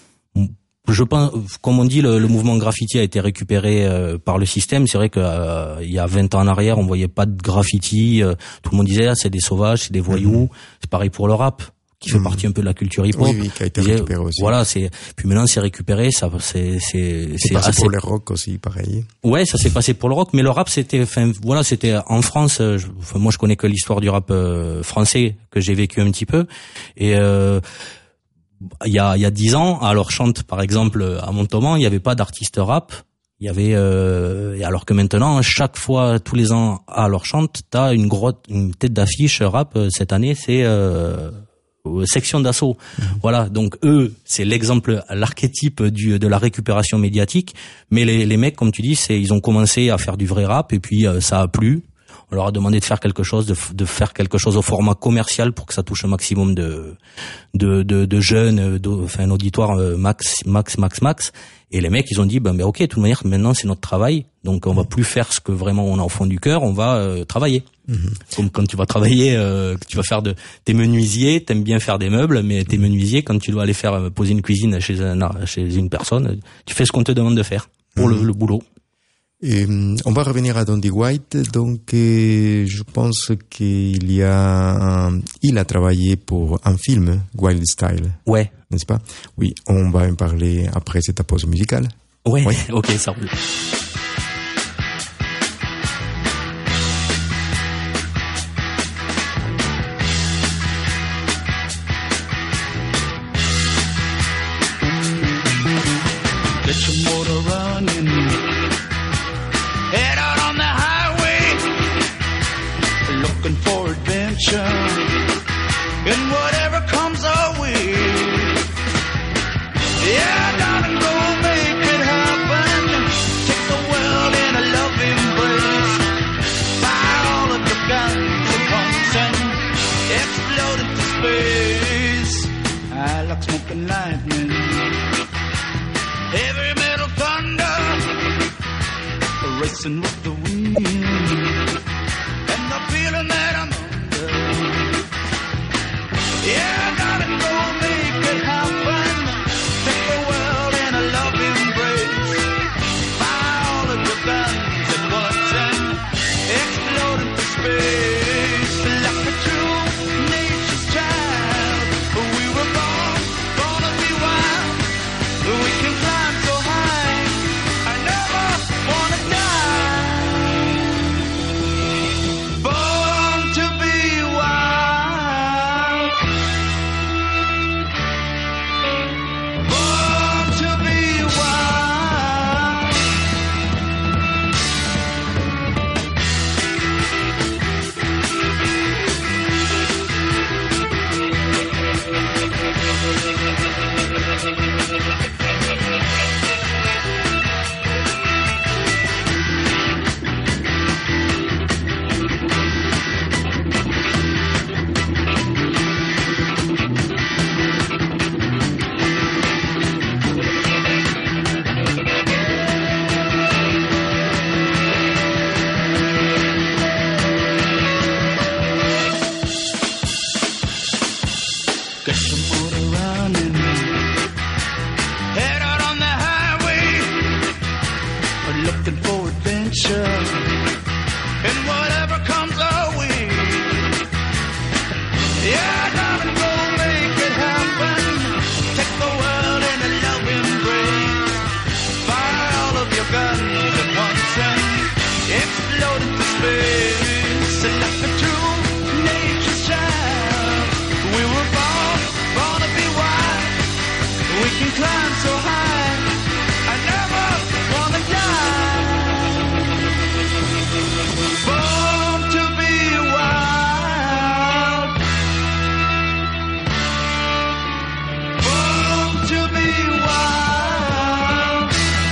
Je pense, comme on dit, le mouvement graffiti a été récupéré par le système. C'est vrai que il y a 20 ans en arrière, on voyait pas de graffiti. Tout le monde disait c'est des sauvages, c'est des voyous. C'est pareil pour le rap, qui fait partie un peu de la culture hip-hop. Oui, qui a été récupéré aussi. Voilà, puis maintenant c'est récupéré, ça c'est passé pour le rock aussi, pareil. Ouais, ça s'est passé pour le rock, mais le rap c'était en France, moi je connais que l'histoire du rap français que j'ai vécu un petit peu et il y a 10 ans, à Lorchante par exemple à Montauban, il y avait pas d'artiste rap. Il y avait alors que maintenant chaque fois tous les ans à Lorchante, t'as une tête d'affiche rap. Cette année c'est Section d'Assaut. Voilà, donc eux, c'est l'exemple, l'archétype de la récupération médiatique, mais les mecs, comme tu dis, ils ont commencé à faire du vrai rap et puis ça a plu. on leur a demandé de faire quelque chose, de faire quelque chose au format commercial pour que ça touche un maximum de jeunes, enfin un auditoire max. Et les mecs, ils ont dit, ben ok, de toute manière, maintenant c'est notre travail, donc on va plus faire ce que vraiment on a au fond du cœur, on va travailler. Comme quand tu vas travailler, tu vas faire t'es menuisier, t'aimes bien faire des meubles, mais t'es menuisier, quand tu dois aller faire poser une cuisine chez une personne, tu fais ce qu'on te demande de faire pour le boulot. Et on va revenir à Donny White. Donc, je pense il a travaillé pour un film, Wild Style. Ouais. N'est-ce pas? Oui, on va en parler après cette pause musicale. Ouais. Oui. Ok, ça roule. Get your motor running. Head out on the highway, looking for adventure, and whatever comes our way. Yeah, darling, go make it happen. Take the world in a loving embrace. Fire all of your guns at once and explode into space. I like smoking lightning. Heavy metal thunder, racing with the wind, and the feeling that I'm under. Yeah, darling, go make it happen. Take the world in a loving embrace. Fire all of your guns at once and explode into space. Like a true nature's child, we were born to be wild. We can climb so high, I never wanna die. Born to be wild. Born to be wild. Get your motor running. Head out on the highway, looking for adventure, and whatever comes our way. Yeah, darling, go make it happen. Take the world in a loving embrace. Fire all of your guns at once and explode into space. Like a true nature's child, we were born to be wild. We can climb so high, I never wanna die. Born to be wild. Born to be wild.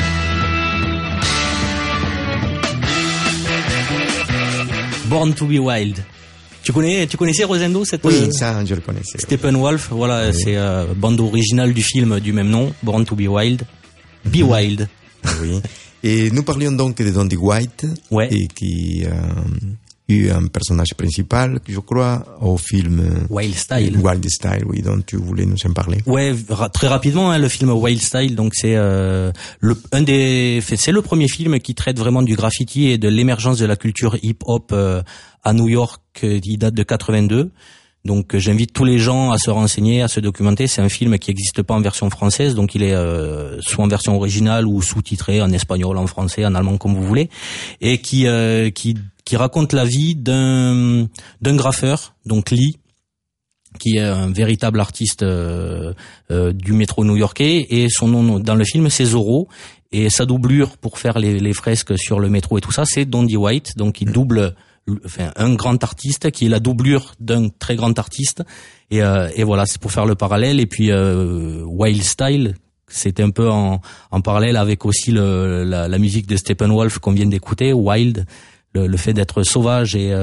Born to be Wild. Tu connaissais Rosendo, cette Oui, ça, je le connaissais. Steppenwolf, voilà, oui. c'est bande originale du film du même nom, Born to be Wild. Be Wild. Oui. Et nous parlions donc de Donny White, Ouais. et qui eu un personnage principal, je crois, au film Wild Style. Wild Style, oui, dont tu voulais nous en parler. Ouais, très rapidement, hein, le film Wild Style, donc c'est c'est le premier film qui traite vraiment du graffiti et de l'émergence de la culture hip-hop à New York, qui date de 82. Donc j'invite tous les gens à se renseigner, à se documenter. C'est un film qui n'existe pas en version française, donc il est soit en version originale ou sous-titré en espagnol, en français, en allemand, comme vous voulez, et qui raconte la vie d'un graffeur, donc Lee, qui est un véritable artiste du métro new-yorkais, et son nom dans le film c'est Zorro, et sa doublure pour faire les fresques sur le métro et tout ça, c'est Donny White, donc il double un grand artiste qui est la doublure d'un très grand artiste, et voilà, c'est pour faire le parallèle. Et puis Wild Style, c'était un peu en parallèle avec aussi la musique de Steppenwolf qu'on vient d'écouter, Wild, le fait d'être sauvage et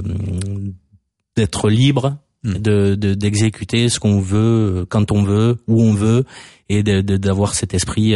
d'être libre, d'exécuter ce qu'on veut, quand on veut, où on veut, et d'avoir cet esprit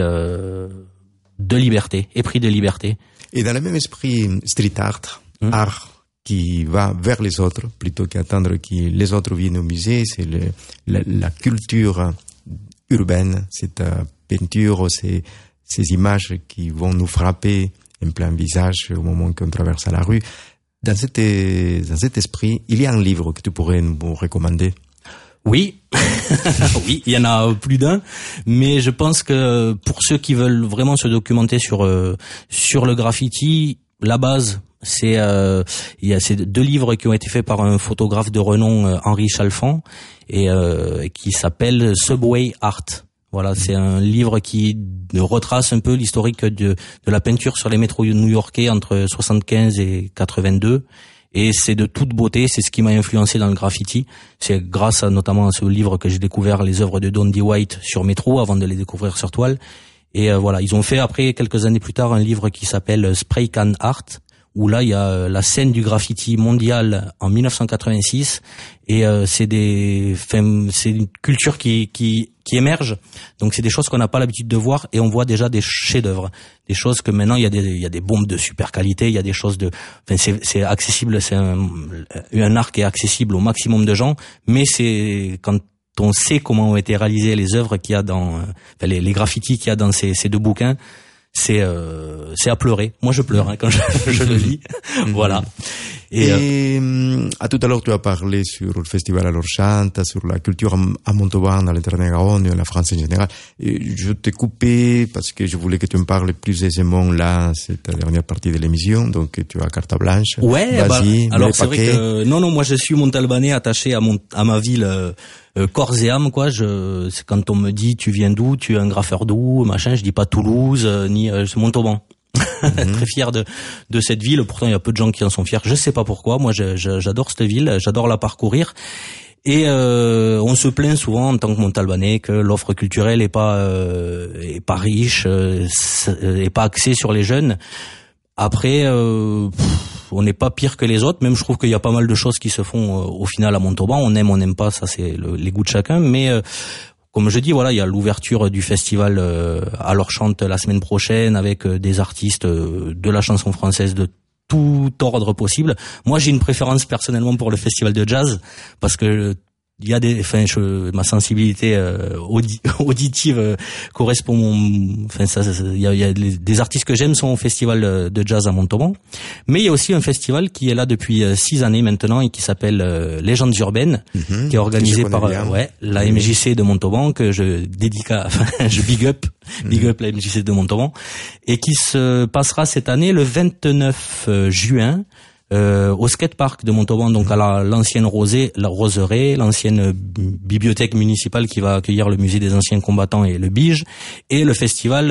de liberté, esprit de liberté. Et dans le même esprit, street art, art qui va vers les autres, plutôt qu'attendre que les autres viennent au musée, c'est la culture urbaine, cette peinture, ces images qui vont nous frapper en plein visage au moment qu'on traverse la rue. Dans cet esprit, il y a un livre que tu pourrais nous recommander. Oui, oui, il y en a plus d'un, mais je pense que pour ceux qui veulent vraiment se documenter sur le graffiti, la base, c'est il y a ces 2 livres qui ont été faits par un photographe de renom, Henri Chalfant, et qui s'appelle Subway Art. Voilà, c'est un livre qui retrace un peu l'historique de la peinture sur les métros new-yorkais entre 75 et 82. Et c'est de toute beauté, c'est ce qui m'a influencé dans le graffiti. C'est grâce notamment à ce livre que j'ai découvert les œuvres de Don D. White sur métro avant de les découvrir sur toile. Et voilà, ils ont fait après, quelques années plus tard, un livre qui s'appelle Spray Can Art, où là il y a la scène du graffiti mondial en 1986, et c'est une culture qui émerge. Donc c'est des choses qu'on n'a pas l'habitude de voir, et on voit déjà des chefs-d'œuvre, des choses que maintenant il y a des bombes de super qualité, il y a des choses c'est accessible, c'est un art qui est accessible au maximum de gens, mais c'est quand on sait comment ont été réalisées les œuvres qu'il y a dans les graffitis qu'il y a dans ces 2 bouquins, c'est à pleurer. Moi je pleure quand je le lis. Voilà. Et à tout à l'heure tu as parlé sur le festival à l'Orchanta, sur la culture à Montauban, à l'Internet-Garonne, à la France en général. Et je t'ai coupé parce que je voulais que tu me parles plus aisément là, cette dernière partie de l'émission, donc tu as carte blanche. Ouais, vas-y, alors c'est vrai que non, moi je suis montalbanais attaché à ma ville corps et âme, quoi. C'est quand on me dit tu viens d'où, tu es un graffeur d'où, machin, je dis pas Toulouse ni Montauban. Très fier de cette ville. Pourtant il y a peu de gens qui en sont fiers. Je sais pas pourquoi. Moi j'adore cette ville, j'adore la parcourir. Et on se plaint souvent en tant que Montalbanais que l'offre culturelle est pas riche, est pas axée sur les jeunes. Après, on n'est pas pire que les autres. Même je trouve qu'il y a pas mal de choses qui se font au final à Montauban. On aime, on n'aime pas, ça c'est les goûts de chacun. Mais comme je dis, voilà, il y a l'ouverture du festival à l'Orchanta la semaine prochaine avec des artistes de la chanson française de tout ordre possible. Moi, j'ai une préférence personnellement pour le festival de jazz parce que il y a ma sensibilité auditive correspond. Il y a des artistes que j'aime sont au festival de jazz à Montauban, mais il y a aussi un festival qui est là depuis 6 années maintenant et qui s'appelle Légendes urbaines, qui est organisé par la MJC de Montauban, que je big up la MJC de Montauban, et qui se passera cette année le 29 juin. Au skatepark de Montauban, donc à l'ancienne roseraie, l'ancienne bibliothèque municipale qui va accueillir le musée des anciens combattants et le Bige. Et le festival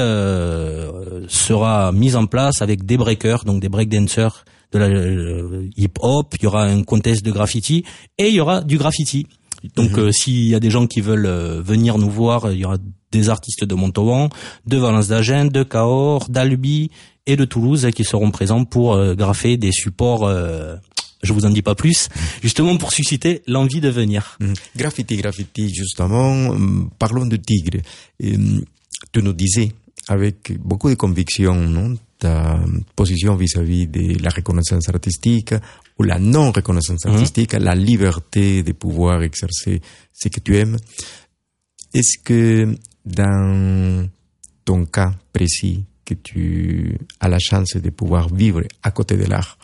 sera mis en place avec des breakers, donc des breakdancers, de la hip-hop. Il y aura un contest de graffiti et il y aura du graffiti. Donc s'il y a des gens qui veulent venir nous voir, il y aura des artistes de Montauban, de Valence d'Agen, de Cahors, d'Albi et de Toulouse qui seront présents pour graffer des supports, je vous en dis pas plus, justement pour susciter l'envie de venir. Graffiti, justement, parlons de Tigre. Tu nous disais, avec beaucoup de conviction, non, ta position vis-à-vis de la reconnaissance artistique ou la non-reconnaissance artistique, la liberté de pouvoir exercer ce que tu aimes. Est-ce que dans ton cas précis, que tu as la chance de pouvoir vivre à côté de l'art,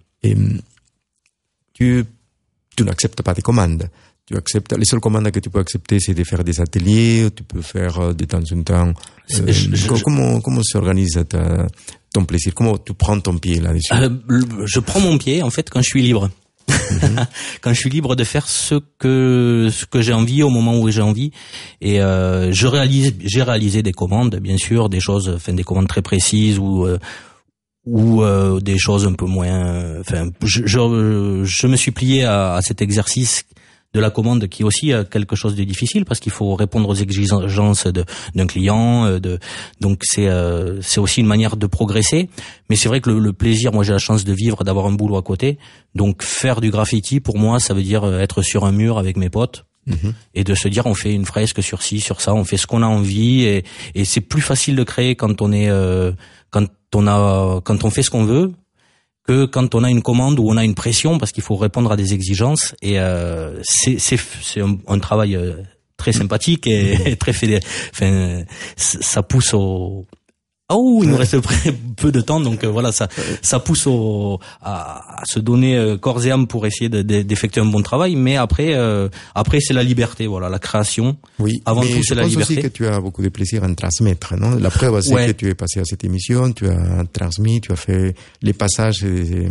tu n'acceptes pas des commandes? Tu acceptes, les seules commandes que tu peux accepter, c'est de faire des ateliers, tu peux faire de temps en temps. Comment s'organise ton plaisir? Comment tu prends ton pied là-dessus? Je prends mon pied, en fait, quand je suis libre. Quand je suis libre de faire ce que j'ai envie au moment où j'ai envie. Et j'ai réalisé des commandes, bien sûr, des choses, des commandes très précises ou des choses un peu moins. Je me suis plié à cet exercice la commande, qui est aussi quelque chose de difficile parce qu'il faut répondre aux exigences d'un client. Donc c'est aussi une manière de progresser. Mais c'est vrai que le plaisir, moi j'ai la chance de vivre, d'avoir un boulot à côté. Donc faire du graffiti pour moi, ça veut dire être sur un mur avec mes potes. Et de se dire on fait une fresque sur ci, sur ça, on fait ce qu'on a envie et c'est plus facile de créer quand on est quand on fait ce qu'on veut que quand on a une commande où on a une pression parce qu'il faut répondre à des exigences et c'est un travail très sympathique et très enfin ça pousse au il nous reste peu de temps, donc voilà, ça pousse à se donner corps et âme pour essayer d'effectuer un bon travail. Mais après c'est la liberté, voilà, la création. Oui, avant tout c'est la liberté. Je pense aussi que tu as beaucoup de plaisir à transmettre, non? La preuve c'est que tu es passé à cette émission, tu as transmis, tu as fait les passages de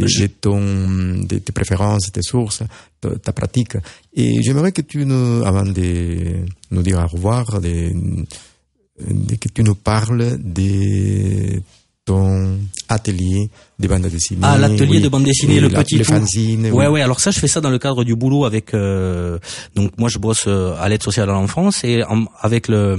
tes préférences, tes sources, ta pratique. Et j'aimerais que avant de nous dire au revoir, que tu nous parles de ton atelier de bande dessinée. Ah, l'atelier de bande dessinée, le petit les tout. fanzines. Ouais, alors ça, je fais ça dans le cadre du boulot avec, donc moi je bosse à l'aide sociale à l'enfance et avec la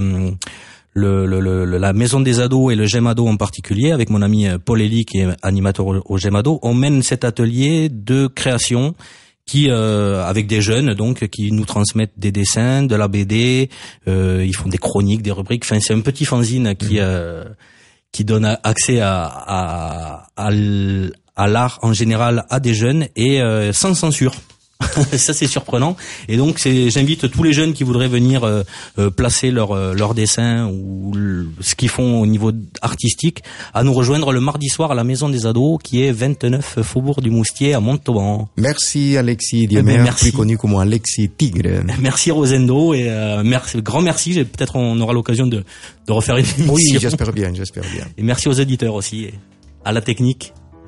maison des ados et le GEMADO en particulier, avec mon ami Paul Elie qui est animateur au GEMADO, on mène cet atelier de création qui avec des jeunes donc qui nous transmettent des dessins, de la BD, ils font des chroniques, des rubriques. Enfin, c'est un petit fanzine qui donne accès à l'art en général à des jeunes et sans censure. Ça c'est surprenant et donc j'invite tous les jeunes qui voudraient venir placer leur dessin ou ce qu'ils font au niveau artistique à nous rejoindre le mardi soir à la Maison des Ados qui est 29 Faubourg du Moustier à Montauban. Merci Alexis Diemer, plus connu comme Alexis Tigre. Merci Rosendo et grand merci. Peut-être on aura l'occasion de refaire une émission. Oui, j'espère bien. Et merci aux éditeurs aussi et à la technique.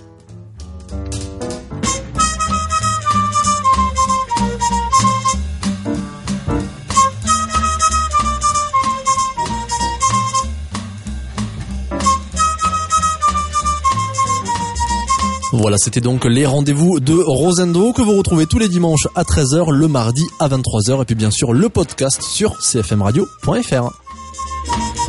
Voilà, c'était donc les rendez-vous de Rosendo que vous retrouvez tous les dimanches à 13h, le mardi à 23h et puis bien sûr le podcast sur cfmradio.fr.